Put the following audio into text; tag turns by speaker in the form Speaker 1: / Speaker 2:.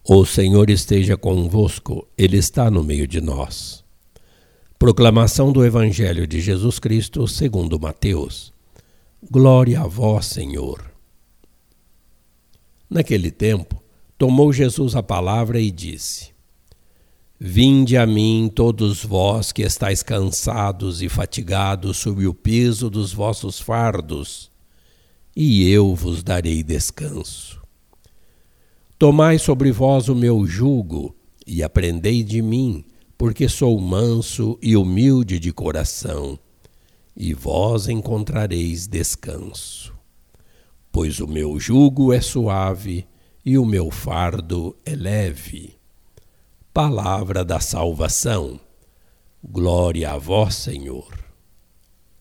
Speaker 1: O Senhor esteja convosco, Ele está no meio de nós. Proclamação do Evangelho de Jesus Cristo segundo Mateus. Glória a vós, Senhor. Naquele tempo, tomou Jesus a palavra e disse: Vinde a mim, todos vós que estáis cansados e fatigados sob o peso dos vossos fardos, e eu vos darei descanso. Tomai sobre vós o meu jugo e aprendei de mim, porque sou manso e humilde de coração, e vós encontrareis descanso. Pois o meu jugo é suave e o meu fardo é leve. Palavra da salvação. Glória a vós, Senhor.